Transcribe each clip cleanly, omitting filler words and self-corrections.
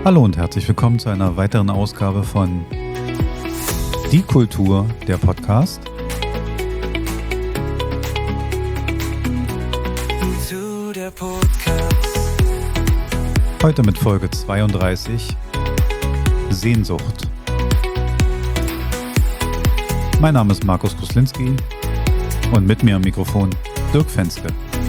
Hallo und herzlich willkommen zu einer weiteren Ausgabe von Die Kultur, der Podcast. Heute mit Folge 32, Sehnsucht. Mein Name ist Markus Kruslinski und mit mir am Mikrofon Dirk Fenske.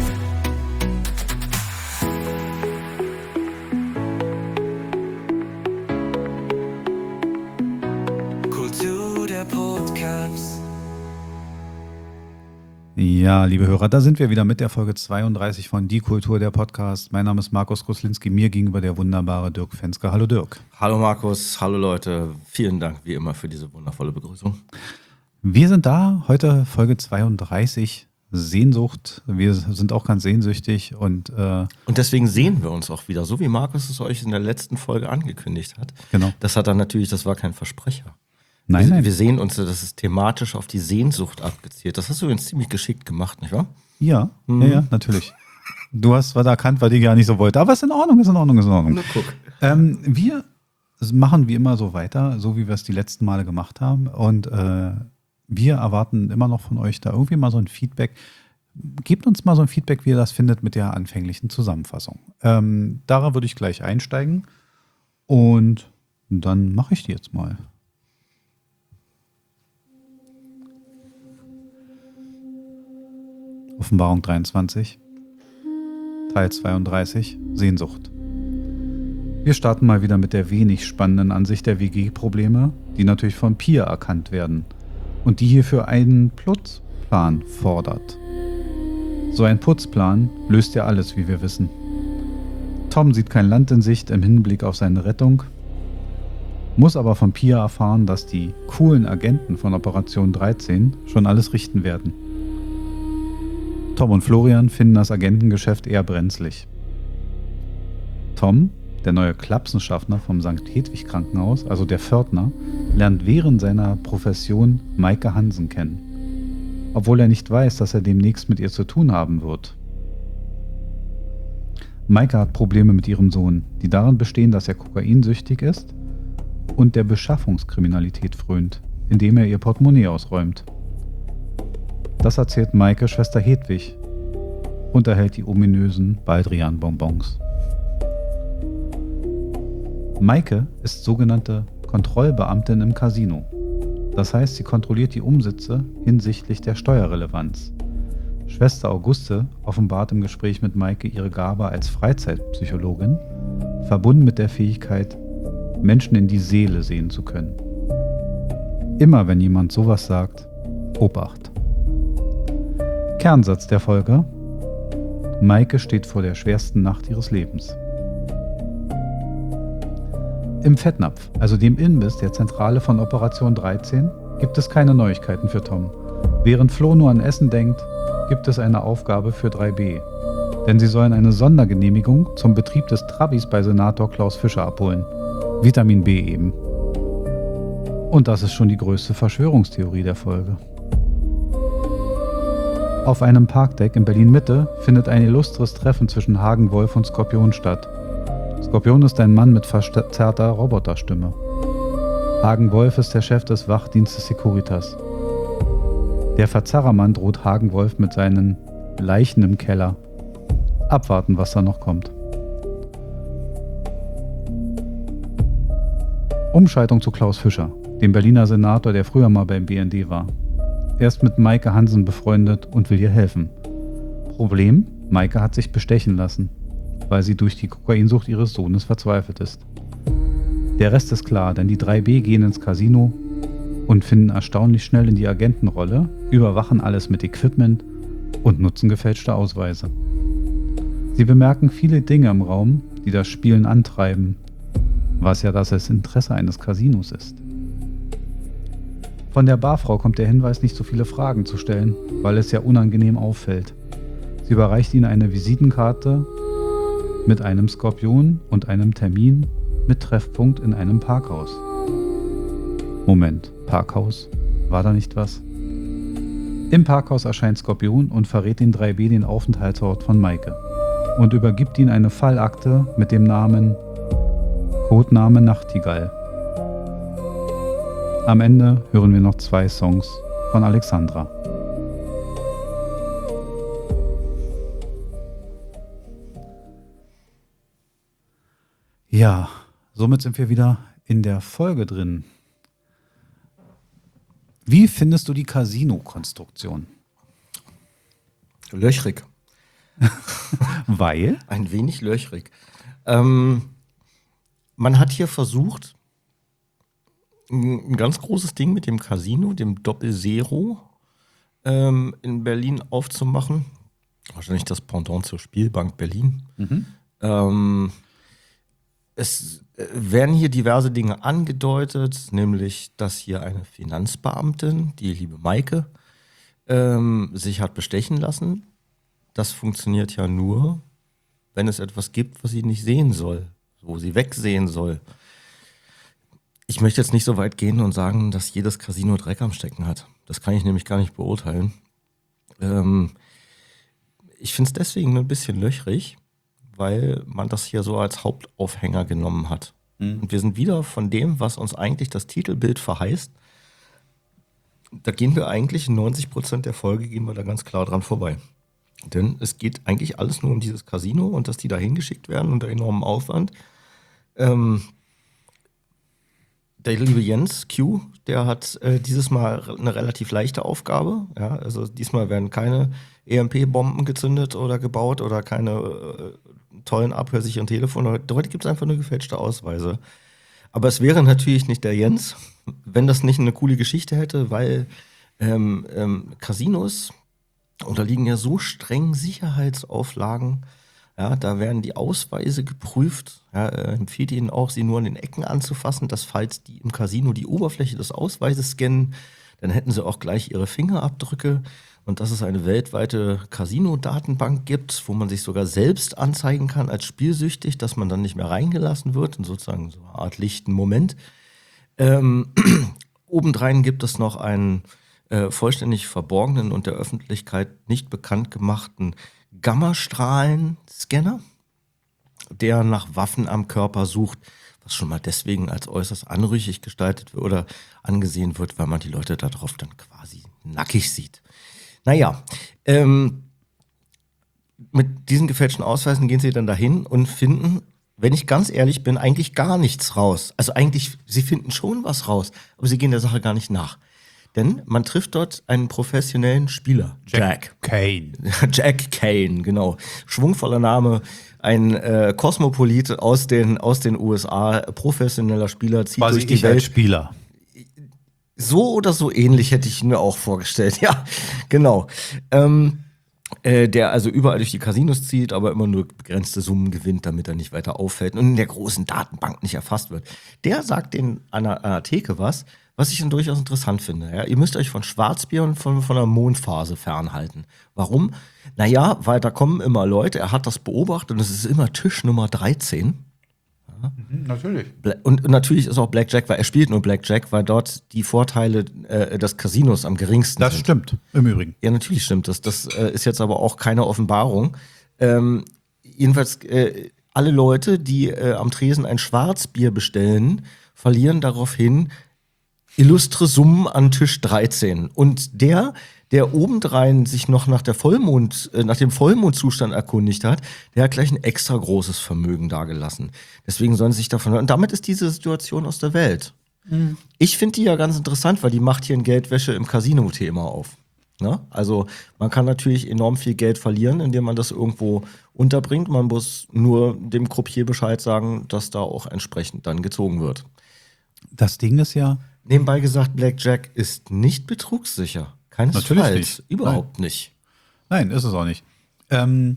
Ja, liebe Hörer, da sind wir wieder mit der Folge 32 von Die Kultur, der Podcast. Mein Name ist Markus Kruslinski, mir gegenüber der wunderbare Dirk Fenske. Hallo Dirk. Hallo Markus, hallo Leute. Vielen Dank wie immer für diese wundervolle Begrüßung. Wir sind da, heute Folge 32, Sehnsucht. Wir sind auch ganz sehnsüchtig und deswegen sehen wir uns auch wieder, so wie Markus es euch in der letzten Folge angekündigt hat. Genau. Das war kein Versprecher. Nein. Wir sehen uns, das ist thematisch auf die Sehnsucht abgezielt. Das hast du übrigens ziemlich geschickt gemacht, nicht wahr? Ja, ja, natürlich. Du hast was erkannt, was ich gar nicht so wollte. Aber ist in Ordnung. Na, guck. Wir machen wie immer so weiter, so wie wir es die letzten Male gemacht haben. Und wir erwarten immer noch von euch da irgendwie mal so ein Feedback. Gebt uns mal so ein Feedback, wie ihr das findet mit der anfänglichen Zusammenfassung. Darauf würde ich gleich einsteigen. Und dann mache ich die jetzt mal. Offenbarung 23, Teil 32, Sehnsucht. Wir starten mal wieder mit der wenig spannenden Ansicht der WG-Probleme, die natürlich von Pia erkannt werden und die hierfür einen Putzplan fordert. So ein Putzplan löst ja alles, wie wir wissen. Tom sieht kein Land in Sicht im Hinblick auf seine Rettung, muss aber von Pia erfahren, dass die coolen Agenten von Operation 13 schon alles richten werden. Tom und Florian finden das Agentengeschäft eher brenzlig. Tom, der neue Klapsenschaffner vom St. Hedwig Krankenhaus, also der Pförtner, lernt während seiner Profession Maike Hansen kennen, obwohl er nicht weiß, dass er demnächst mit ihr zu tun haben wird. Maike hat Probleme mit ihrem Sohn, die darin bestehen, dass er kokainsüchtig ist und der Beschaffungskriminalität frönt, indem er ihr Portemonnaie ausräumt. Das erzählt Maike Schwester Hedwig und erhält die ominösen Baldrian-Bonbons. Maike ist sogenannte Kontrollbeamtin im Casino. Das heißt, sie kontrolliert die Umsätze hinsichtlich der Steuerrelevanz. Schwester Auguste offenbart im Gespräch mit Maike ihre Gabe als Freizeitpsychologin, verbunden mit der Fähigkeit, Menschen in die Seele sehen zu können. Immer wenn jemand sowas sagt, Obacht. Kernsatz der Folge: Maike steht vor der schwersten Nacht ihres Lebens. Im Fettnapf, also dem Imbiss der Zentrale von Operation 13, gibt es keine Neuigkeiten für Tom. Während Flo nur an Essen denkt, gibt es eine Aufgabe für 3B. Denn sie sollen eine Sondergenehmigung zum Betrieb des Trabis bei Senator Klaus Fischer abholen. Vitamin B eben. Und das ist schon die größte Verschwörungstheorie der Folge. Auf einem Parkdeck in Berlin-Mitte findet ein illustres Treffen zwischen Hagen Wolf und Skorpion statt. Skorpion ist ein Mann mit verzerrter Roboterstimme. Hagen Wolf ist der Chef des Wachdienstes Securitas. Der Verzerrermann droht Hagen Wolf mit seinen Leichen im Keller. Abwarten, was da noch kommt. Umschaltung zu Klaus Fischer, dem Berliner Senator, der früher mal beim BND war. Er ist mit Maike Hansen befreundet und will ihr helfen. Problem: Maike hat sich bestechen lassen, weil sie durch die Kokainsucht ihres Sohnes verzweifelt ist. Der Rest ist klar, denn die 3B gehen ins Casino und finden erstaunlich schnell in die Agentenrolle, überwachen alles mit Equipment und nutzen gefälschte Ausweise. Sie bemerken viele Dinge im Raum, die das Spielen antreiben, was ja das Interesse eines Casinos ist. Von der Barfrau kommt der Hinweis, nicht so viele Fragen zu stellen, weil es ja unangenehm auffällt. Sie überreicht ihnen eine Visitenkarte mit einem Skorpion und einem Termin mit Treffpunkt in einem Parkhaus. Moment, Parkhaus? War da nicht was? Im Parkhaus erscheint Skorpion und verrät den 3B den Aufenthaltsort von Maike und übergibt ihnen eine Fallakte mit dem Namen Codename Nachtigall. Am Ende hören wir noch 2 Songs von Alexandra. Ja, somit sind wir wieder in der Folge drin. Wie findest du die Casino-Konstruktion? Löchrig. Weil? Ein wenig löchrig. Man hat hier versucht, ein ganz großes Ding mit dem Casino, dem Doppel-Zero, in Berlin aufzumachen. Wahrscheinlich das Pendant zur Spielbank Berlin. Es werden hier diverse Dinge angedeutet, nämlich, dass hier eine Finanzbeamtin, die liebe Maike, sich hat bestechen lassen. Das funktioniert ja nur, wenn es etwas gibt, was sie nicht sehen soll, wo sie wegsehen soll. Ich möchte jetzt nicht so weit gehen und sagen, dass jedes Casino Dreck am Stecken hat. Das kann ich nämlich gar nicht beurteilen. Ich finde es deswegen ein bisschen löchrig, weil man das hier so als Hauptaufhänger genommen hat. Und wir sind wieder von dem, was uns eigentlich das Titelbild verheißt. Da gehen wir eigentlich in 90% der Folge gehen wir da ganz klar dran vorbei. Denn es geht eigentlich alles nur um dieses Casino und dass die da hingeschickt werden unter enormem Aufwand. Der liebe Jens Q, der hat dieses Mal eine relativ leichte Aufgabe. Ja, also diesmal werden keine EMP-Bomben gezündet oder gebaut oder keine tollen abhörsicheren Telefone. Heute gibt es einfach nur gefälschte Ausweise. Aber es wäre natürlich nicht der Jens, wenn das nicht eine coole Geschichte hätte, weil Casinos unterliegen ja so strengen Sicherheitsauflagen. Ja, da werden die Ausweise geprüft. Ja, empfiehlt Ihnen auch, sie nur an den Ecken anzufassen, dass falls die im Casino die Oberfläche des Ausweises scannen, dann hätten sie auch gleich ihre Fingerabdrücke. Und dass es eine weltweite Casino-Datenbank gibt, wo man sich sogar selbst anzeigen kann als spielsüchtig, dass man dann nicht mehr reingelassen wird und sozusagen so eine Art lichten Moment. Obendrein gibt es noch einen vollständig verborgenen und der Öffentlichkeit nicht bekannt gemachten Gammastrahlenscanner, der nach Waffen am Körper sucht, was schon mal deswegen als äußerst anrüchig gestaltet wird oder angesehen wird, weil man die Leute darauf dann quasi nackig sieht. Naja, mit diesen gefälschten Ausweisen gehen sie dann dahin und finden, wenn ich ganz ehrlich bin, eigentlich gar nichts raus. Also eigentlich, sie finden schon was raus, aber sie gehen der Sache gar nicht nach. Denn man trifft dort einen professionellen Spieler, Jack Kane. Jack Kane, genau. Schwungvoller Name, ein Kosmopolit aus den USA, professioneller Spieler, zieht Quasi durch die ich Welt. als Spieler. So oder so ähnlich hätte ich ihn mir auch vorgestellt, ja, genau. Der also überall durch die Casinos zieht, aber immer nur begrenzte Summen gewinnt, damit er nicht weiter auffällt und in der großen Datenbank nicht erfasst wird. Der sagt den an der Theke was ich dann durchaus interessant finde. Ja? Ihr müsst euch von Schwarzbier und von der Mondphase fernhalten. Warum? Naja, weil da kommen immer Leute, er hat das beobachtet und es ist immer Tisch Nummer 13. Natürlich. Und natürlich ist auch Blackjack, weil er spielt nur Blackjack, weil dort die Vorteile des Casinos am geringsten Das sind. stimmt, im Übrigen. Ja, natürlich stimmt das. Das ist jetzt aber auch keine Offenbarung. Jedenfalls, alle Leute, die am Tresen ein Schwarzbier bestellen, verlieren daraufhin illustre Summen an Tisch 13. Und der obendrein sich noch nach dem Vollmondzustand erkundigt hat, der hat gleich ein extra großes Vermögen dagelassen. Deswegen sollen sie sich davon. Und damit ist diese Situation aus der Welt. Ich finde die ja ganz interessant, weil die macht hier ein Geldwäsche im Casino-Thema auf. Ne? Also man kann natürlich enorm viel Geld verlieren, indem man das irgendwo unterbringt. Man muss nur dem Croupier Bescheid sagen, dass da auch entsprechend dann gezogen wird. Das Ding ist ja. Nebenbei gesagt, Blackjack ist nicht betrugssicher. Keinesfalls. Natürlich nicht. Überhaupt nicht. Nein, ist es auch nicht. Man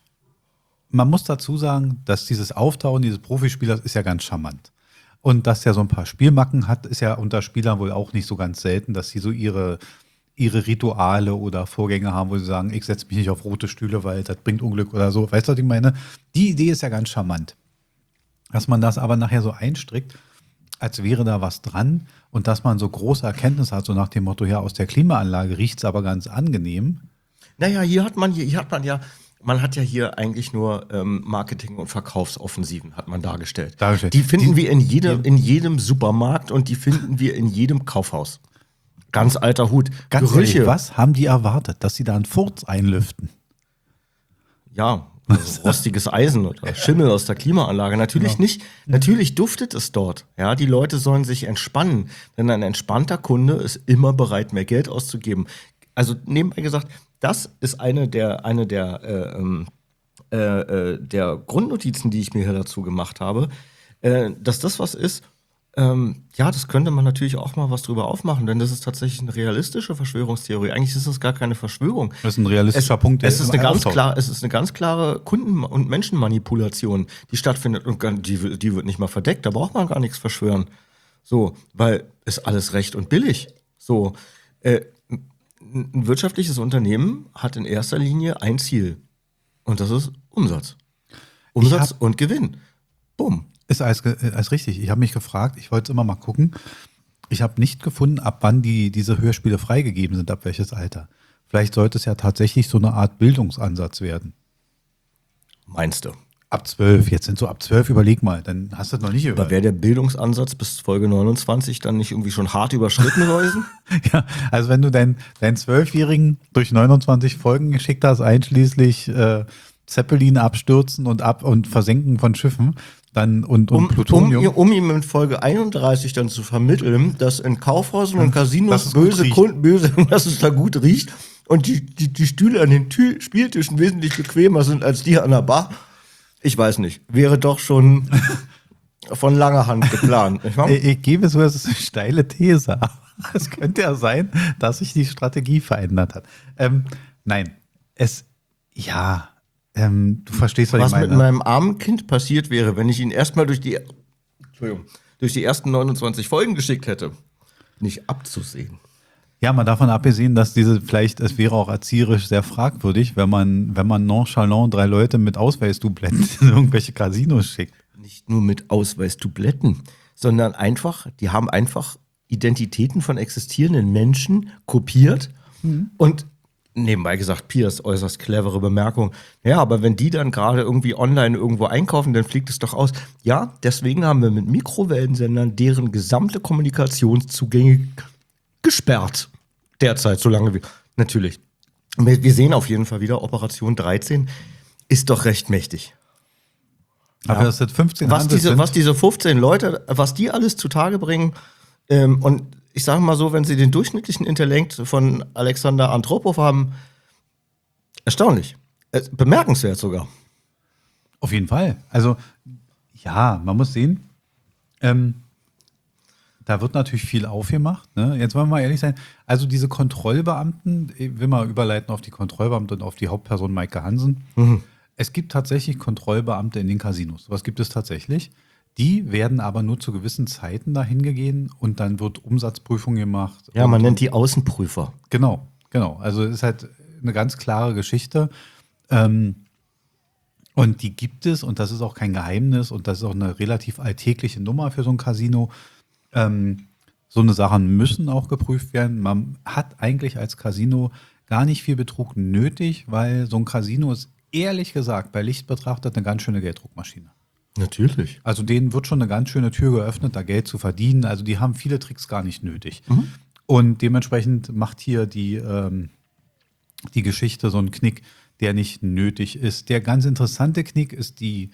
muss dazu sagen, dass dieses Auftauchen dieses Profispielers ist ja ganz charmant. Und dass er so ein paar Spielmacken hat, ist ja unter Spielern wohl auch nicht so ganz selten, dass sie so ihre Rituale oder Vorgänge haben, wo sie sagen, ich setze mich nicht auf rote Stühle, weil das bringt Unglück oder so. Weißt du, was ich meine? Die Idee ist ja ganz charmant. Dass man das aber nachher so einstrickt, als wäre da was dran und dass man so große Erkenntnisse hat, so nach dem Motto, ja, aus der Klimaanlage riecht es aber ganz angenehm. Naja, hier hat man ja man hat ja hier eigentlich nur Marketing- und Verkaufsoffensiven, hat man dargestellt. Dargestellt. Die finden wir in jedem Supermarkt und die finden wir in jedem Kaufhaus. Ganz alter Hut. Ganz Gerüche. ehrlich, was haben die erwartet? Dass sie da einen Furz einlüften? Ja, also rostiges Eisen oder Schimmel aus der Klimaanlage. Natürlich nicht. Natürlich duftet es dort. Ja, die Leute sollen sich entspannen. Denn ein entspannter Kunde ist immer bereit, mehr Geld auszugeben. Also nebenbei gesagt, das ist eine der Grundnotizen, die ich mir hier dazu gemacht habe, dass das was ist. Ja, das könnte man natürlich auch mal was drüber aufmachen, denn das ist tatsächlich eine realistische Verschwörungstheorie. Eigentlich ist das gar keine Verschwörung. Das ist ein realistischer Punkt, der es ist eine auftaucht. es ist eine ganz klare Kunden- und Menschenmanipulation, die stattfindet und die wird nicht mal verdeckt. Da braucht man gar nichts verschwören. So, weil ist alles recht und billig. So, ein wirtschaftliches Unternehmen hat in erster Linie ein Ziel und das ist Umsatz. Umsatz und Gewinn. Bumm. Ist alles richtig. Ich habe mich gefragt, ich wollte es immer mal gucken. Ich habe nicht gefunden, ab wann diese Hörspiele freigegeben sind, ab welches Alter. Vielleicht sollte es ja tatsächlich so eine Art Bildungsansatz werden. Meinst du? Ab 12, jetzt sind so ab 12, überleg mal, dann hast du das noch nicht Aber wäre der Bildungsansatz bis Folge 29 dann nicht irgendwie schon hart überschritten gewesen? Ja, also wenn du deinen 12-Jährigen durch 29 Folgen geschickt hast, einschließlich Zeppelin abstürzen und Versenken von Schiffen, dann und Plutonium. Um ihm in Folge 31 dann zu vermitteln, dass in Kaufhäusern und Casinos böse Kunden, dass es da gut riecht und die Stühle an den Spieltischen wesentlich bequemer sind als die an der Bar. Ich weiß nicht. Wäre doch schon von langer Hand geplant. Nicht wahr? Ich gebe so, es ist eine steile These, aber es könnte ja sein, dass sich die Strategie verändert hat. Nein, du verstehst, was ich meine. Was mit meinem armen Kind passiert wäre, wenn ich ihn erstmal durch die ersten 29 Folgen geschickt hätte. Nicht abzusehen. Ja, mal davon abgesehen, dass es wäre auch erzieherisch sehr fragwürdig, wenn man nonchalant 3 Leute mit Ausweisdubletten in irgendwelche Casinos schickt. Nicht nur mit Ausweisdubletten, sondern die haben einfach Identitäten von existierenden Menschen kopiert und nebenbei gesagt, Piers äußerst clevere Bemerkung. Ja, aber wenn die dann gerade irgendwie online irgendwo einkaufen, dann fliegt es doch aus. Ja, deswegen haben wir mit Mikrowellensendern deren gesamte Kommunikationszugänge gesperrt. Derzeit, solange wir. Natürlich. Wir sehen auf jeden Fall wieder, Operation 13 ist doch recht mächtig. Aber das sind 15 was diese 15 Leute, was die alles zutage bringen, und ich sage mal so, wenn sie den durchschnittlichen Intellekt von Alexander Andropow haben, erstaunlich. Bemerkenswert sogar. Auf jeden Fall. Also, ja, man muss sehen, da wird natürlich viel aufgemacht. Ne? Jetzt wollen wir mal ehrlich sein. Also diese Kontrollbeamten, ich will mal überleiten auf die Kontrollbeamte und auf die Hauptperson Maike Hansen. Es gibt tatsächlich Kontrollbeamte in den Casinos. Was gibt es tatsächlich? Die werden aber nur zu gewissen Zeiten dahin gegeben und dann wird Umsatzprüfung gemacht. Ja, man nennt die Außenprüfer. Genau. Also es ist halt eine ganz klare Geschichte. Und die gibt es und das ist auch kein Geheimnis und das ist auch eine relativ alltägliche Nummer für so ein Casino. So eine Sachen müssen auch geprüft werden. Man hat eigentlich als Casino gar nicht viel Betrug nötig, weil so ein Casino ist ehrlich gesagt bei Licht betrachtet eine ganz schöne Gelddruckmaschine. Natürlich. Also denen wird schon eine ganz schöne Tür geöffnet, da Geld zu verdienen. Also die haben viele Tricks gar nicht nötig. Und dementsprechend macht hier die Geschichte so einen Knick, der nicht nötig ist. Der ganz interessante Knick ist die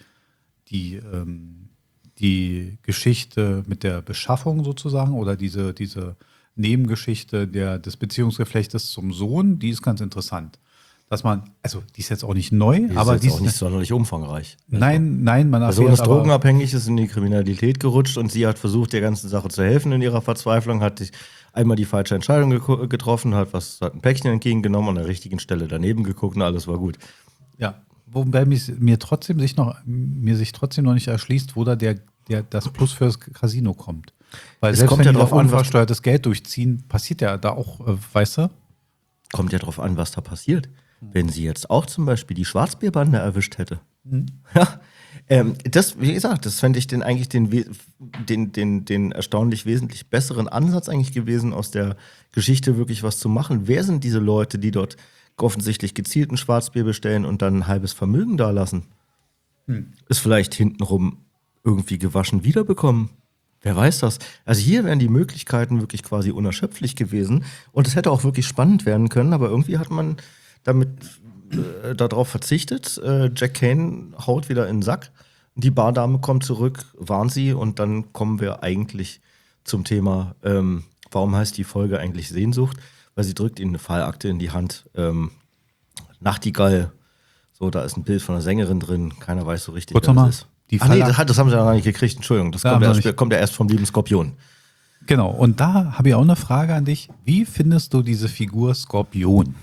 Geschichte mit der Beschaffung sozusagen oder diese Nebengeschichte des Beziehungsgeflechtes zum Sohn, die ist ganz interessant. Die ist jetzt auch nicht neu, aber die ist auch nicht sonderlich umfangreich. Nein, man Der erfährt Sohn ist aber, drogenabhängig, ist in die Kriminalität gerutscht und sie hat versucht, der ganzen Sache zu helfen in ihrer Verzweiflung, hat einmal die falsche Entscheidung getroffen, hat ein Päckchen entgegengenommen, an der richtigen Stelle daneben geguckt und alles war gut. Ja, wobei mir sich trotzdem noch nicht erschließt, wo da das Plus fürs Casino kommt. Weil Es selbst kommt wenn ja die da drauf an, unversteuertes Geld durchziehen, passiert ja da auch, weißt du? Kommt ja drauf an, was da passiert. Wenn sie jetzt auch zum Beispiel die Schwarzbierbande erwischt hätte. Ja, wie gesagt, das fände ich den erstaunlich wesentlich besseren Ansatz eigentlich gewesen, aus der Geschichte wirklich was zu machen. Wer sind diese Leute, die dort offensichtlich gezielt ein Schwarzbier bestellen und dann ein halbes Vermögen dalassen. Ist vielleicht hintenrum irgendwie gewaschen wiederbekommen. Wer weiß das? Also hier wären die Möglichkeiten wirklich quasi unerschöpflich gewesen und es hätte auch wirklich spannend werden können, aber irgendwie hat man damit darauf verzichtet. Jack Kane haut wieder in den Sack. Die Bardame kommt zurück, warnt sie und dann kommen wir eigentlich zum Thema, warum heißt die Folge eigentlich Sehnsucht? Weil sie drückt ihnen eine Fallakte in die Hand. Nachtigall, so, da ist ein Bild von einer Sängerin drin, keiner weiß so richtig, Kurz wer nochmal, das ist. die Ach nee, Fallakte- das haben sie ja noch nicht gekriegt, Entschuldigung, das Ja, kommt ja erst vom lieben Skorpion. Genau, und da habe ich auch eine Frage an dich. Wie findest du diese Figur Skorpion?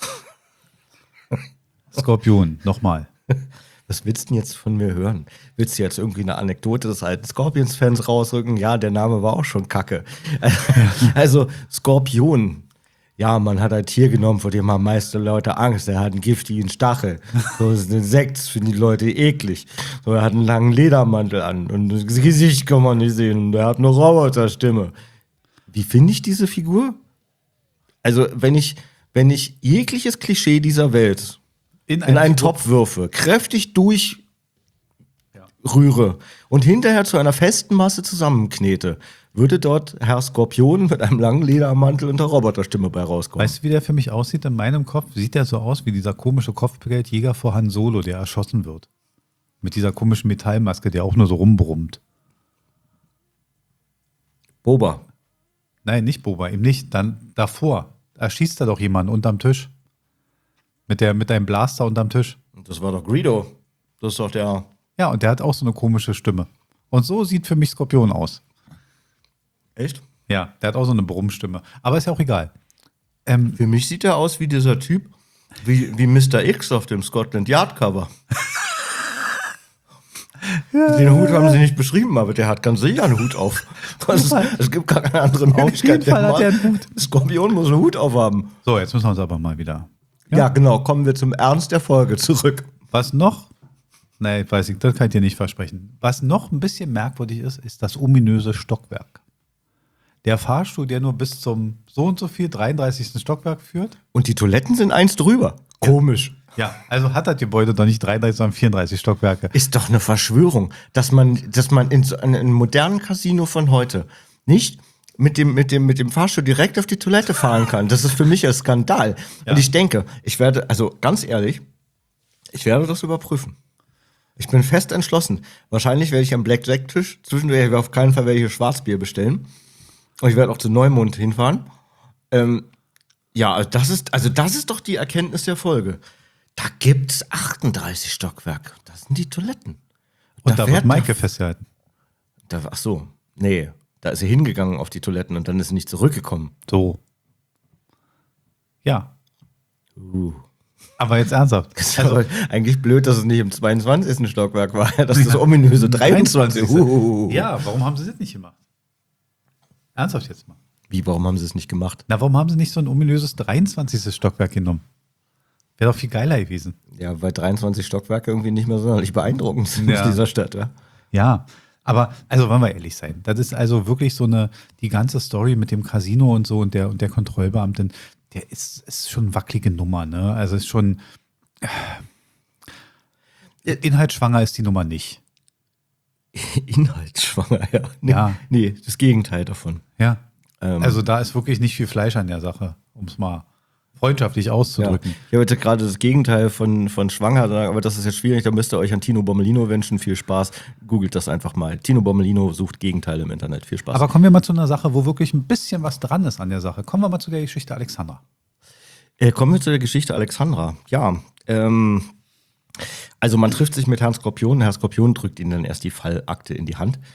Skorpion, nochmal. Was willst du denn jetzt von mir hören? Willst du jetzt irgendwie eine Anekdote des alten Scorpions-Fans rausrücken? Ja, der Name war auch schon kacke. Also, Skorpion. Ja, man hat ein Tier genommen, vor dem haben meiste Leute Angst. Er hat einen giftigen Stachel. So ist ein Insekt, das finden die Leute eklig. So, er hat einen langen Ledermantel an und das Gesicht kann man nicht sehen. Und er hat eine Roboterstimme. Wie finde ich diese Figur? Also, wenn ich jegliches Klischee dieser Welt in einen Topf würfe, kräftig durchrühre und hinterher zu einer festen Masse zusammenknete, würde dort Herr Skorpion mit einem langen Ledermantel und der Roboterstimme bei rauskommen. Weißt du, wie der für mich aussieht? In meinem Kopf sieht der so aus wie dieser komische Kopfgeldjäger vor Han Solo, der erschossen wird. Mit dieser komischen Metallmaske, der auch nur so rumbrummt. Boba. Nein, nicht Boba, eben nicht. Dann davor erschießt er doch jemanden unterm Tisch. Mit einem Blaster unterm Tisch. Das war doch Greedo. Das ist doch der... Ja, und der hat auch so eine komische Stimme. Und so sieht für mich Skorpion aus. Echt? Ja, der hat auch so eine Brummstimme. Aber ist ja auch egal. Für mich sieht er aus wie dieser Typ, wie Mr. X auf dem Scotland Yard Cover. Den Hut haben sie nicht beschrieben, aber der hat ganz sicher einen Hut auf. Es gibt gar keine andere Möglichkeit. Auf jeden Fall hat er einen Hut. Skorpion muss einen Hut aufhaben. So, jetzt müssen wir uns aber mal wieder. Ja, genau. Kommen wir zum Ernst der Folge zurück. Was noch? Nee, ich weiß nicht, das kann ich dir nicht versprechen. Was noch ein bisschen merkwürdig ist, ist das ominöse Stockwerk. Der Fahrstuhl, der nur bis zum so und so viel 33. Stockwerk führt. Und die Toiletten sind eins drüber. Komisch. Ja, also hat das Gebäude doch nicht 33, sondern 34 Stockwerke. Ist doch eine Verschwörung, dass man in so einem modernen Casino von heute nicht mit dem Fahrstuhl direkt auf die Toilette fahren kann. Das ist für mich ein Skandal. Ja. Und ich denke, also ganz ehrlich, ich werde das überprüfen. Ich bin fest entschlossen. Wahrscheinlich werde ich am Blackjack-Tisch zwischendurch auf keinen Fall welche Schwarzbier bestellen. Und ich werde auch zu Neumond hinfahren. Ja, das ist doch die Erkenntnis der Folge. Da gibt's 38 Stockwerke. Das sind die Toiletten. Und da wird Maike festgehalten. Ach so, nee. Da ist sie hingegangen auf die Toiletten und dann ist sie nicht zurückgekommen. So. Ja. Aber jetzt ernsthaft. Das ist aber eigentlich blöd, dass es nicht im 22. Stockwerk war. Das ist das ominöse 23. Ja, warum haben sie das nicht gemacht? Ernsthaft jetzt mal. Wie, warum haben sie es nicht gemacht? Na, warum haben sie nicht so ein ominöses 23. Stockwerk genommen? Wäre doch viel geiler gewesen. Ja, weil 23 Stockwerke irgendwie nicht mehr sonderlich beeindruckend sind in dieser Stadt, ja. Ja, aber, also wollen wir ehrlich sein, das ist also wirklich so die ganze Story mit dem Casino und so und der Kontrollbeamtin, der ist schon eine wackelige Nummer, ne? Also ist schon, inhaltsschwanger ist die Nummer nicht. Inhaltsschwanger, ja. Nee, Ja. Nee, das Gegenteil davon. Ja, also da ist wirklich nicht viel Fleisch an der Sache, um es mal freundschaftlich auszudrücken. Ja. Ich wollte gerade das Gegenteil von schwanger sagen, aber das ist jetzt schwierig, da müsst ihr euch an Tino Bommelino wünschen. Viel Spaß. Googelt das einfach mal. Tino Bommelino sucht Gegenteile im Internet. Viel Spaß. Aber kommen wir mal zu einer Sache, wo wirklich ein bisschen was dran ist an der Sache. Kommen wir mal zu der Geschichte Alexandra. Kommen wir zu der Geschichte Alexandra. Ja, also man trifft sich mit Herrn Skorpion. Herr Skorpion drückt ihnen dann erst die Fallakte in die Hand.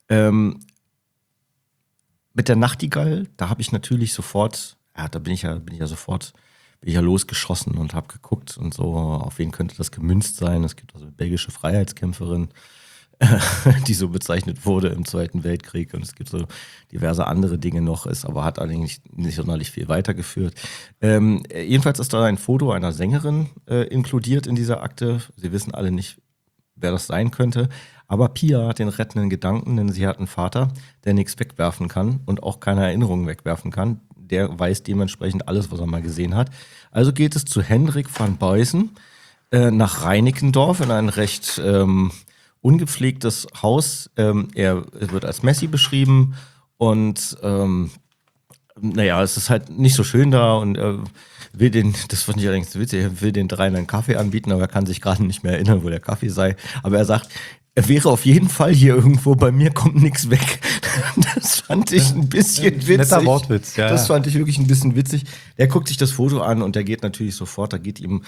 Mit der Nachtigall, da habe ich natürlich sofort, da bin ich ja losgeschossen und habe geguckt und so, auf wen könnte das gemünzt sein. Es gibt also eine belgische Freiheitskämpferin, die so bezeichnet wurde im Zweiten Weltkrieg, und es gibt so diverse andere Dinge noch, hat eigentlich nicht sonderlich viel weitergeführt. Jedenfalls ist da ein Foto einer Sängerin inkludiert in dieser Akte. Sie wissen alle nicht, wer das sein könnte. Aber Pia hat den rettenden Gedanken, denn sie hat einen Vater, der nichts wegwerfen kann und auch keine Erinnerungen wegwerfen kann. der weiß dementsprechend alles, was er mal gesehen hat. Also geht es zu Hendrik van Buysen nach Reinickendorf in ein recht ungepflegtes Haus. Er wird als Messi beschrieben und es ist halt nicht so schön da und das fand ich allerdings witzig, er will den dreien einen Kaffee anbieten, aber er kann sich gerade nicht mehr erinnern, wo der Kaffee sei. Aber er sagt, er wäre auf jeden Fall hier irgendwo, bei mir kommt nichts weg. Das fand ich ein bisschen witzig. Netter Wortwitz, ja. Das fand ich wirklich ein bisschen witzig. Er guckt sich das Foto an und der geht natürlich sofort, da geht ihm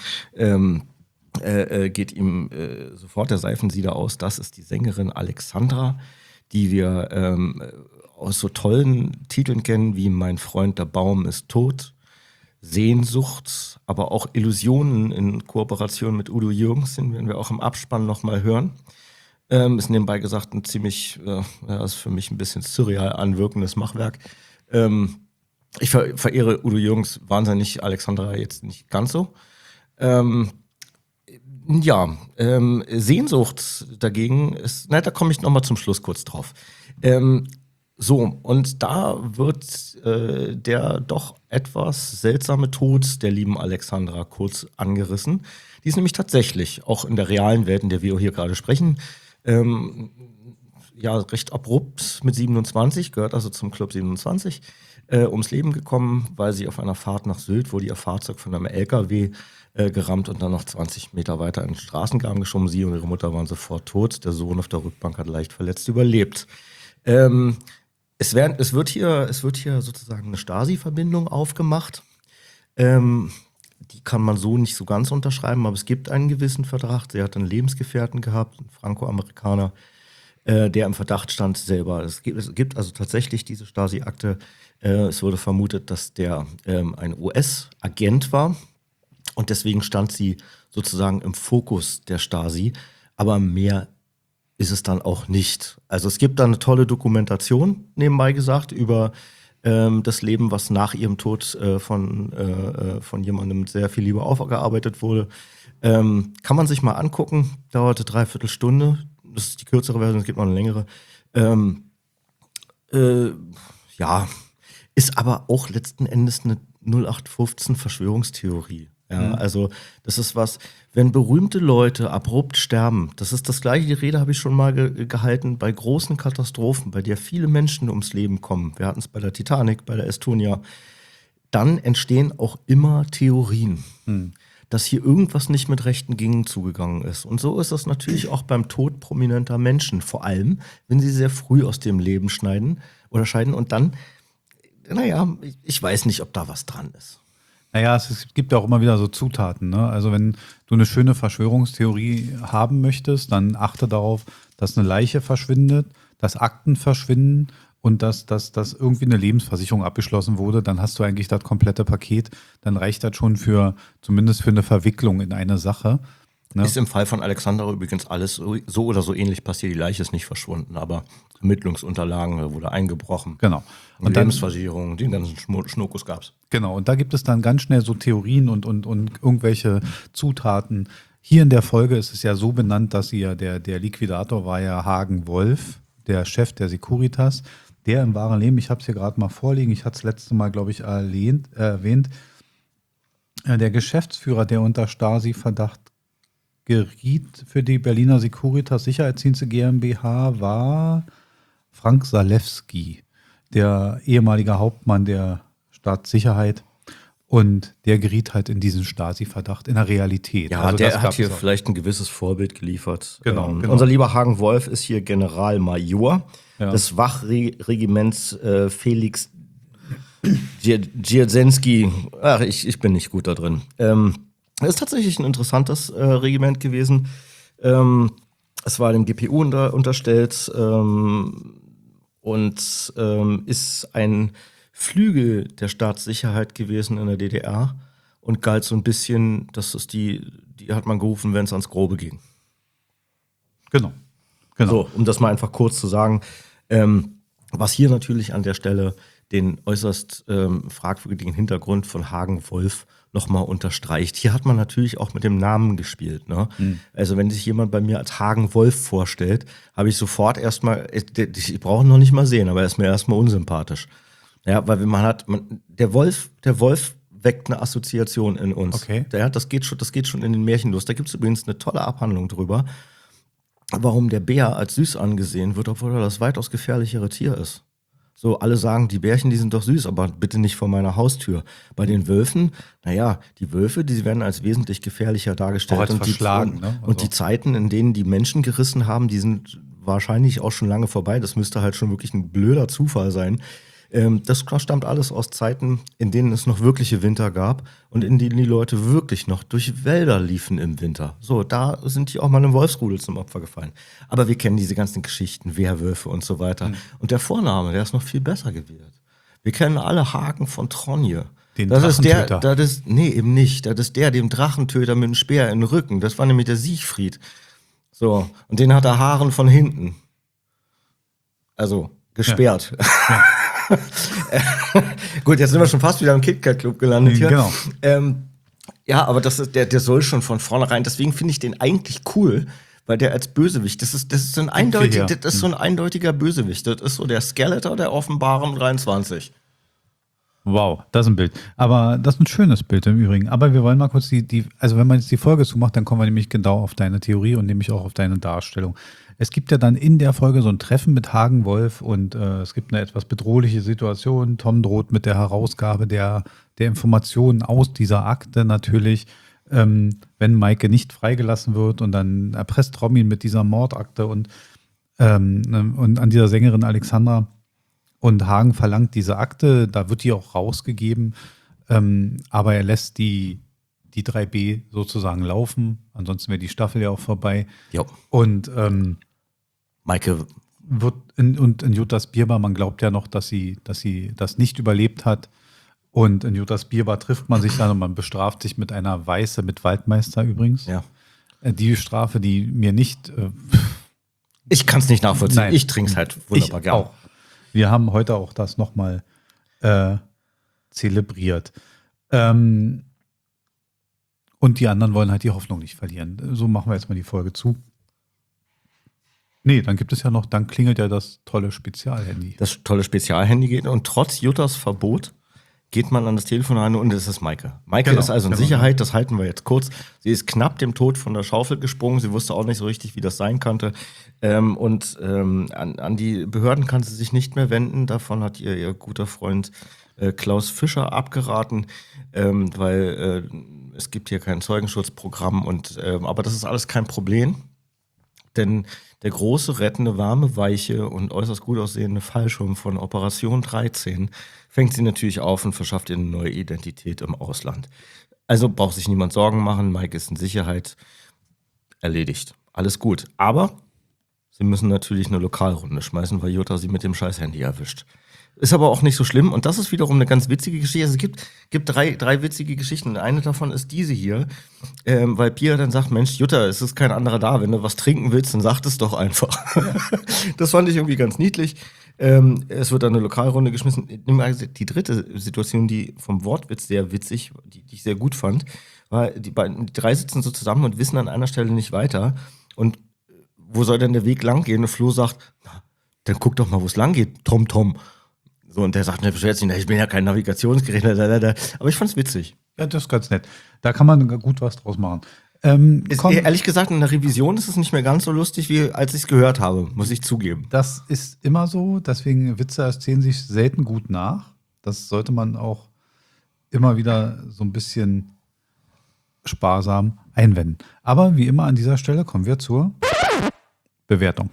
sofort der Seifensieder aus. Das ist die Sängerin Alexandra, die wir aus so tollen Titeln kennen wie Mein Freund, der Baum ist tot, Sehnsucht, aber auch Illusionen in Kooperation mit Udo Jürgens, den werden wir auch im Abspann nochmal hören. Ist nebenbei gesagt ein ziemlich, ist für mich ein bisschen surreal anwirkendes Machwerk. Ich verehre Udo Jürgens wahnsinnig, Alexandra jetzt nicht ganz so. Sehnsucht dagegen ist, da komme ich nochmal zum Schluss kurz drauf. Und da wird der doch etwas seltsame Tod der lieben Alexandra kurz angerissen. Die ist nämlich tatsächlich auch in der realen Welt, in der wir hier gerade sprechen, recht abrupt mit 27, gehört also zum Club 27, ums Leben gekommen, weil sie auf einer Fahrt nach Sylt wurde ihr Fahrzeug von einem LKW gerammt und dann noch 20 Meter weiter in den Straßengraben geschoben. Sie und ihre Mutter waren sofort tot. Der Sohn auf der Rückbank hat leicht verletzt überlebt. Es wird hier sozusagen eine Stasi-Verbindung aufgemacht. Die kann man so nicht so ganz unterschreiben, aber es gibt einen gewissen Verdacht. Sie hat einen Lebensgefährten gehabt, einen Franco-Amerikaner, der im Verdacht stand selber. Es gibt also tatsächlich diese Stasi-Akte. Es wurde vermutet, dass der ein US-Agent war und deswegen stand sie sozusagen im Fokus der Stasi, aber mehr ist es dann auch nicht. Also es gibt da eine tolle Dokumentation, nebenbei gesagt, über das Leben, was nach ihrem Tod von jemandem mit sehr viel Liebe aufgearbeitet wurde. Kann man sich mal angucken, dauerte 3/4 Stunde. Das ist die kürzere Version, es gibt noch eine längere. Ist aber auch letzten Endes eine 0815 Verschwörungstheorie. Ja, also das ist was, wenn berühmte Leute abrupt sterben, das ist das gleiche, die Rede habe ich schon mal gehalten, bei großen Katastrophen, bei der viele Menschen ums Leben kommen, wir hatten es bei der Titanic, bei der Estonia, dann entstehen auch immer Theorien, dass hier irgendwas nicht mit rechten Dingen zugegangen ist. Und so ist das natürlich auch beim Tod prominenter Menschen, vor allem, wenn sie sehr früh aus dem Leben scheiden und dann, ich weiß nicht, ob da was dran ist. Naja, es gibt ja auch immer wieder so Zutaten, ne? Also wenn du eine schöne Verschwörungstheorie haben möchtest, dann achte darauf, dass eine Leiche verschwindet, dass Akten verschwinden und dass irgendwie eine Lebensversicherung abgeschlossen wurde, dann hast du eigentlich das komplette Paket. Dann reicht das schon zumindest für eine Verwicklung in eine Sache. Ne? Ist im Fall von Alexandra übrigens alles so oder so ähnlich passiert. Die Leiche ist nicht verschwunden, aber Ermittlungsunterlagen wurde eingebrochen. Genau. Und Lebensversicherung, den ganzen Schnuckus gab's. Genau, und da gibt es dann ganz schnell so Theorien und irgendwelche Zutaten. Hier in der Folge ist es ja so benannt, dass der Liquidator war ja Hagen Wolf, der Chef der Securitas, der im wahren Leben, ich habe es hier gerade mal vorliegen, ich hatte es letzte Mal, glaube ich, erwähnt, der Geschäftsführer, der unter Stasi-Verdacht geriet für die Berliner Securitas Sicherheitsdienste GmbH, war Frank Salewski, der ehemalige Hauptmann der Staatssicherheit. Und der geriet halt in diesen Stasi-Verdacht in der Realität. Ja, also der hat hier vielleicht ein gewisses Vorbild geliefert. Genau. Unser lieber Hagen Wolf ist hier Generalmajor des Wachregiments Felix Dzerzhinsky. Ach, ich bin nicht gut da drin. Das ist tatsächlich ein interessantes Regiment gewesen. Es war dem GPU unterstellt und ist ein Flügel der Staatssicherheit gewesen in der DDR und galt so ein bisschen, das ist die hat man gerufen, wenn es ans Grobe ging. Genau. So, um das mal einfach kurz zu sagen, was hier natürlich an der Stelle den äußerst fragwürdigen Hintergrund von Hagen Wolf nochmal unterstreicht. Hier hat man natürlich auch mit dem Namen gespielt. Ne? Also wenn sich jemand bei mir als Hagen Wolf vorstellt, habe ich sofort erstmal, ich brauche ihn noch nicht mal sehen, aber er ist mir erstmal unsympathisch. Ja, weil der Wolf weckt eine Assoziation in uns. Okay. Das geht schon in den Märchen los. Da gibt es übrigens eine tolle Abhandlung drüber, warum der Bär als süß angesehen wird, obwohl er das weitaus gefährlichere Tier ist. So, alle sagen, die Bärchen, die sind doch süß, aber bitte nicht vor meiner Haustür. Bei den Wölfen, die Wölfe, die werden als wesentlich gefährlicher dargestellt. Auch als verschlagen, ne? Und die Zeiten, in denen die Menschen gerissen haben, die sind wahrscheinlich auch schon lange vorbei. Das müsste halt schon wirklich ein blöder Zufall sein. Das stammt alles aus Zeiten, in denen es noch wirkliche Winter gab und in denen die Leute wirklich noch durch Wälder liefen im Winter. So, da sind die auch mal einem Wolfsrudel zum Opfer gefallen. Aber wir kennen diese ganzen Geschichten, Werwölfe und so weiter. Und der Vorname, der ist noch viel besser gewählt. Wir kennen alle Hagen von Tronje. Den Das ist Drachentöter. nee, eben nicht. Das ist dem Drachentöter mit dem Speer in den Rücken. Das war nämlich der Siegfried. So, und den hat er Haaren von hinten. Also, gesperrt. Ja. Gut, jetzt sind wir schon fast wieder im KitKat-Club gelandet hier. Genau. Aber das ist, der soll schon von vornherein, deswegen finde ich den eigentlich cool, weil der als Bösewicht, das ist so ein eindeutiger Bösewicht. Das ist so der Skeletor der offenbaren 23. Wow, das ist ein Bild. Aber das ist ein schönes Bild im Übrigen. Aber wir wollen mal kurz also wenn man jetzt die Folge zumacht, dann kommen wir nämlich genau auf deine Theorie und nämlich auch auf deine Darstellung. Es gibt ja dann in der Folge so ein Treffen mit Hagen Wolf und es gibt eine etwas bedrohliche Situation. Tom droht mit der Herausgabe der Informationen aus dieser Akte natürlich, wenn Maike nicht freigelassen wird, und dann erpresst Tom ihn mit dieser Mordakte und an dieser Sängerin Alexandra. Und Hagen verlangt diese Akte, da wird die auch rausgegeben, aber er lässt die 3B sozusagen laufen, ansonsten wäre die Staffel ja auch vorbei. Jo. Und Maike wird in Juttas Bierbar, man glaubt ja noch, dass sie das nicht überlebt hat. Und in Juttas Bierbar trifft man sich dann und man bestraft sich mit einer Weiße mit Waldmeister übrigens. Ja. Die Strafe, die mir nicht... ich kann es nicht nachvollziehen. Nein. Ich trinke es halt wunderbar gerne. Auch. Wir haben heute auch das nochmal zelebriert. Und die anderen wollen halt die Hoffnung nicht verlieren. So machen wir jetzt mal die Folge zu. Nee, dann gibt es ja noch, dann klingelt ja das tolle Spezialhandy. Das tolle Spezialhandy geht und trotz Juttas Verbot geht man an das Telefon ran und es ist Maike. Maike Genau, ist also in genau. Sicherheit, das halten wir jetzt kurz. Sie ist knapp dem Tod von der Schaufel gesprungen, sie wusste auch nicht so richtig, wie das sein konnte. An die Behörden kann sie sich nicht mehr wenden, davon hat ihr guter Freund Klaus Fischer abgeraten, weil es gibt hier kein Zeugenschutzprogramm aber das ist alles kein Problem, denn der große, rettende, warme, weiche und äußerst gut aussehende Fallschirm von Operation 13 fängt sie natürlich auf und verschafft ihr eine neue Identität im Ausland. Also braucht sich niemand Sorgen machen, Maike ist in Sicherheit, erledigt. Alles gut. Aber sie müssen natürlich eine Lokalrunde schmeißen, weil Jutta sie mit dem Scheiß-Handy erwischt. Ist aber auch nicht so schlimm und das ist wiederum eine ganz witzige Geschichte. Also es gibt drei witzige Geschichten. Eine davon ist diese hier, weil Pia dann sagt, Mensch, Jutta, es ist kein anderer da. Wenn du was trinken willst, dann sag es doch einfach. Das fand ich irgendwie ganz niedlich. Es wird dann eine Lokalrunde geschmissen. Die dritte Situation, die vom Wortwitz sehr witzig, die ich sehr gut fand, war, die drei sitzen so zusammen und wissen an einer Stelle nicht weiter. Und wo soll denn der Weg lang gehen? Und Flo sagt, na, dann guck doch mal, wo es lang geht, Tom. So, und der sagt, ne, beschwert sich nicht, ich bin ja kein Navigationsgerät. Aber ich fand's witzig. Ja, das ist ganz nett. Da kann man gut was draus machen. Ehrlich gesagt, in der Revision ist es nicht mehr ganz so lustig, wie als ich es gehört habe, muss ich zugeben. Das ist immer so, deswegen Witze erzählen sich selten gut nach. Das sollte man auch immer wieder so ein bisschen sparsam einwenden. Aber wie immer an dieser Stelle kommen wir zur Bewertung.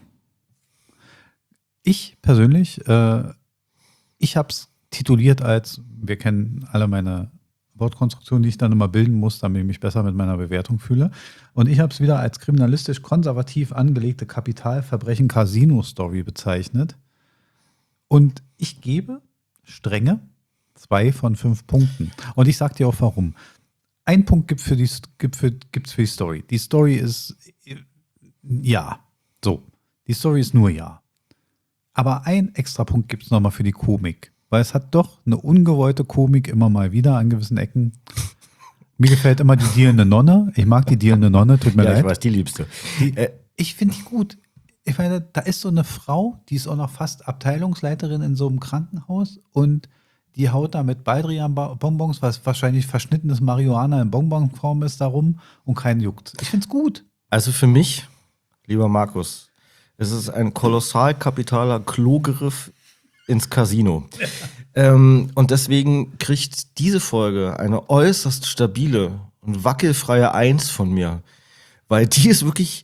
Ich persönlich, ich habe es tituliert als, wir kennen alle meine Wortkonstruktion, die ich dann immer bilden muss, damit ich mich besser mit meiner Bewertung fühle. Und ich habe es wieder als kriminalistisch konservativ angelegte Kapitalverbrechen-Casino-Story bezeichnet. Und ich gebe strenge 2 von 5 Punkten. Und ich sage dir auch warum. Ein Punkt gibt's für die Story. Die Story ist ja. So. Die Story ist nur ja. Aber ein extra Punkt gibt es nochmal für die Komik. Weil es hat doch eine ungewollte Komik immer mal wieder an gewissen Ecken. Mir gefällt immer die dealende Nonne. Ich mag die dealende Nonne, tut mir leid. Ich weiß, die liebste. Ich finde die gut. ich meine, da ist so eine Frau, die ist auch noch fast Abteilungsleiterin in so einem Krankenhaus und die haut da mit Baldrian-Bonbons, was wahrscheinlich verschnittenes Marihuana in Bonbonform ist, darum und keinen juckt. Ich find's gut. Also für mich, lieber Markus, es ist ein kolossal kapitaler Klogriff ins Casino. Und deswegen kriegt diese Folge eine äußerst stabile und wackelfreie 1 von mir. Weil die ist wirklich,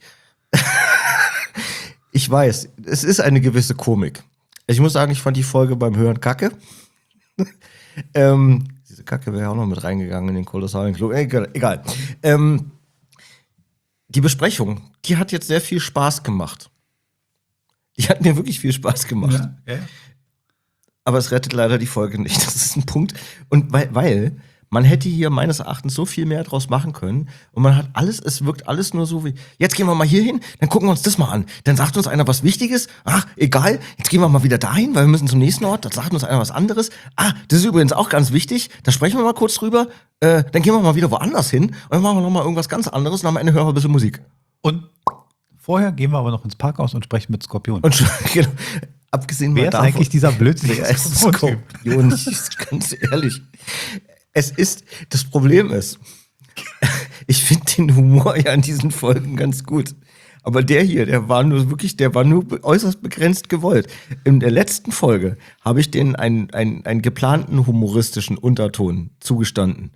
ich weiß, es ist eine gewisse Komik. Ich muss sagen, ich fand die Folge beim Hören kacke. Diese Kacke wäre auch noch mit reingegangen in den kolossalen Klo. Egal. Die Besprechung, die hat jetzt sehr viel Spaß gemacht. Die hat mir wirklich viel Spaß gemacht. Ja. Aber es rettet leider die Folge nicht. Das ist ein Punkt. Und weil man hätte hier meines Erachtens so viel mehr draus machen können. Und man hat alles, es wirkt alles nur so wie, jetzt gehen wir mal hier hin, dann gucken wir uns das mal an. Dann sagt uns einer was Wichtiges. Ach, egal, jetzt gehen wir mal wieder dahin, weil wir müssen zum nächsten Ort. Dann sagt uns einer was anderes. Ah, das ist übrigens auch ganz wichtig. Da sprechen wir mal kurz drüber. Dann gehen wir mal wieder woanders hin. Und dann machen wir noch mal irgendwas ganz anderes. Und am Ende hören wir ein bisschen Musik. Und vorher gehen wir aber noch ins Parkhaus und sprechen mit Skorpion. Und genau, abgesehen wer ist davon, eigentlich dieser blödsinnige Wer ist Skorpion? Ganz ehrlich. Das Problem ist, ich finde den Humor ja in diesen Folgen ganz gut. Aber der hier, der war nur äußerst begrenzt gewollt. In der letzten Folge habe ich denen einen geplanten humoristischen Unterton zugestanden.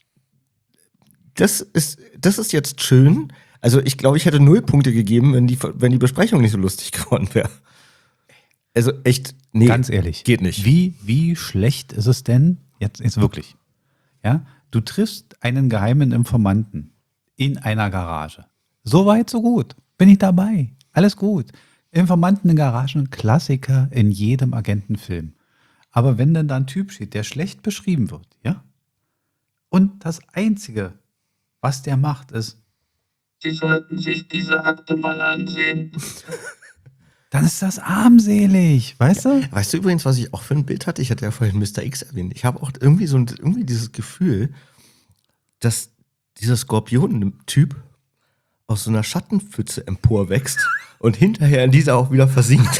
Das ist jetzt schön. Also ich glaube, ich hätte 0 Punkte gegeben, wenn die Besprechung nicht so lustig geworden wäre. Also echt, nee. Ganz ehrlich. Geht nicht. Wie schlecht ist es denn, jetzt wirklich, ja, du triffst einen geheimen Informanten in einer Garage. So weit, so gut. Bin ich dabei. Alles gut. Informanten in Garagen, Klassiker in jedem Agentenfilm. Aber wenn dann da ein Typ steht, der schlecht beschrieben wird, ja, und das Einzige, was der macht, ist, Sie sollten sich diese Akte mal ansehen. dann ist das armselig, weißt du? Weißt du übrigens, was ich auch für ein Bild hatte? Ich hatte ja vorhin Mr. X erwähnt. Ich habe auch irgendwie dieses Gefühl, dass dieser Skorpion-Typ aus so einer Schattenpfütze emporwächst und hinterher in dieser auch wieder versinkt.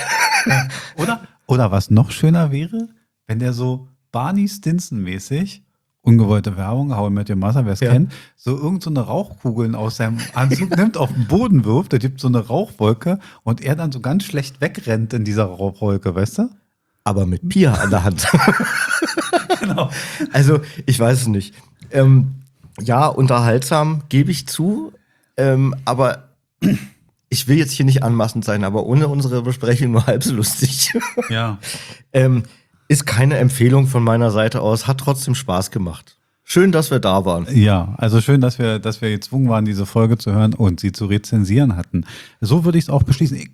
Oder was noch schöner wäre, wenn der so Barney Stinson-mäßig, ungewollte Werbung, How I Met Your Mother, wer es kennt, so irgend so eine Rauchkugeln aus seinem Anzug nimmt, auf den Boden wirft, da gibt so eine Rauchwolke und er dann so ganz schlecht wegrennt in dieser Rauchwolke, weißt du? Aber mit Pia an der Hand. Genau. Also, ich weiß es nicht. Ja, unterhaltsam, gebe ich zu. Aber ich will jetzt hier nicht anmaßend sein, aber ohne unsere Besprechung nur halb so lustig. Ja. Ist keine Empfehlung von meiner Seite aus, hat trotzdem Spaß gemacht. Schön, dass wir da waren. Ja, also schön, dass wir gezwungen waren, diese Folge zu hören und sie zu rezensieren hatten. So würde ich es auch beschließen.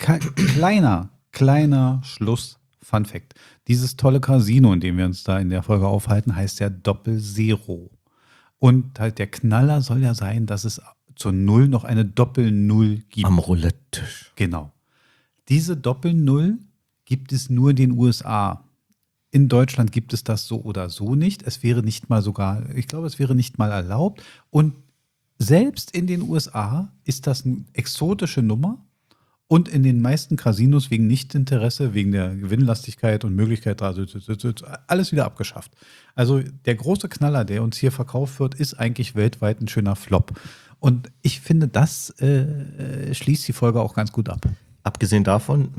Kleiner Schluss, Fun Fact. Dieses tolle Casino, in dem wir uns da in der Folge aufhalten, heißt ja Doppel-Zero. Und halt der Knaller soll ja sein, dass es zur Null noch eine Doppel-Null gibt. Am Roulette-Tisch. Genau. Diese Doppel-Null gibt es nur in den USA. In Deutschland gibt es das so oder so nicht. Es wäre nicht mal ich glaube, es wäre nicht mal erlaubt. Und selbst in den USA ist das eine exotische Nummer. Und in den meisten Casinos wegen Nichtinteresse, wegen der Gewinnlastigkeit und Möglichkeit, alles wieder abgeschafft. Also der große Knaller, der uns hier verkauft wird, ist eigentlich weltweit ein schöner Flop. Und ich finde, das schließt die Folge auch ganz gut ab. Abgesehen davon,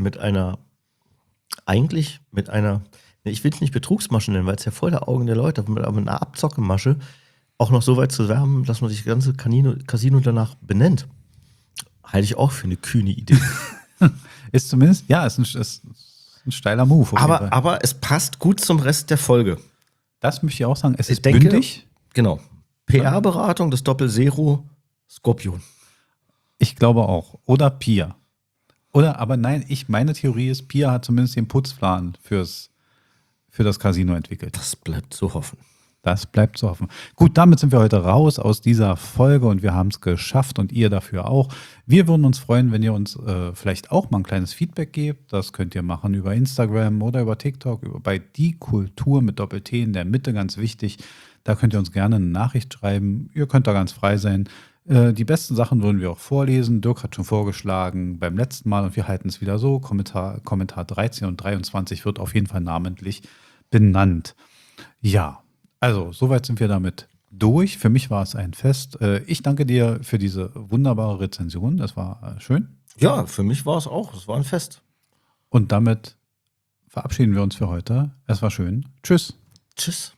ich will es nicht Betrugsmasche nennen, weil es ja voll der Augen der Leute, aber mit einer Abzockemasche auch noch so weit zu werben, dass man sich das ganze Casino danach benennt. Halte ich auch für eine kühne Idee. Ist zumindest, ja, ist ein steiler Move. Aber es passt gut zum Rest der Folge. Das möchte ich auch sagen. Es ist denke, bündig. Genau. PR-Beratung, das Doppel-Zero, Skorpion. Ich glaube auch. Oder Pia. Aber nein, meine Theorie ist, Pia hat zumindest den Putzplan für das Casino entwickelt. Das bleibt zu hoffen. Das bleibt zu hoffen. Gut, damit sind wir heute raus aus dieser Folge und wir haben es geschafft und ihr dafür auch. Wir würden uns freuen, wenn ihr uns vielleicht auch mal ein kleines Feedback gebt. Das könnt ihr machen über Instagram oder über TikTok, bei Die Kultur mit Doppel-T in der Mitte, ganz wichtig. Da könnt ihr uns gerne eine Nachricht schreiben. Ihr könnt da ganz frei sein. Die besten Sachen würden wir auch vorlesen. Dirk hat schon vorgeschlagen beim letzten Mal und wir halten es wieder so. Kommentar 13 und 23 wird auf jeden Fall namentlich benannt. Ja, also soweit sind wir damit durch. Für mich war es ein Fest. Ich danke dir für diese wunderbare Rezension. Das war schön. Ja, für mich war es auch. Es war ein Fest. Und damit verabschieden wir uns für heute. Es war schön. Tschüss. Tschüss.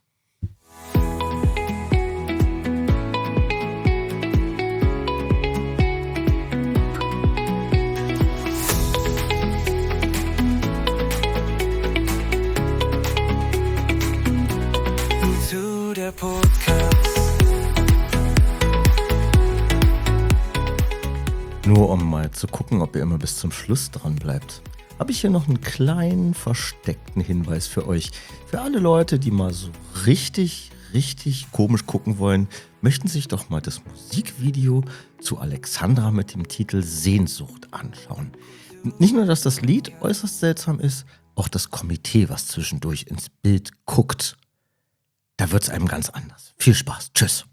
Der Podcast. Nur um mal zu gucken, ob ihr immer bis zum Schluss dran bleibt, habe ich hier noch einen kleinen versteckten Hinweis für euch. Für alle Leute, die mal so richtig komisch gucken wollen, möchten sich doch mal das Musikvideo zu Alexandra mit dem Titel Sehnsucht anschauen. Nicht nur, dass das Lied äußerst seltsam ist, auch das Komitee, was zwischendurch ins Bild guckt. Da wird's einem ganz anders. Viel Spaß. Tschüss.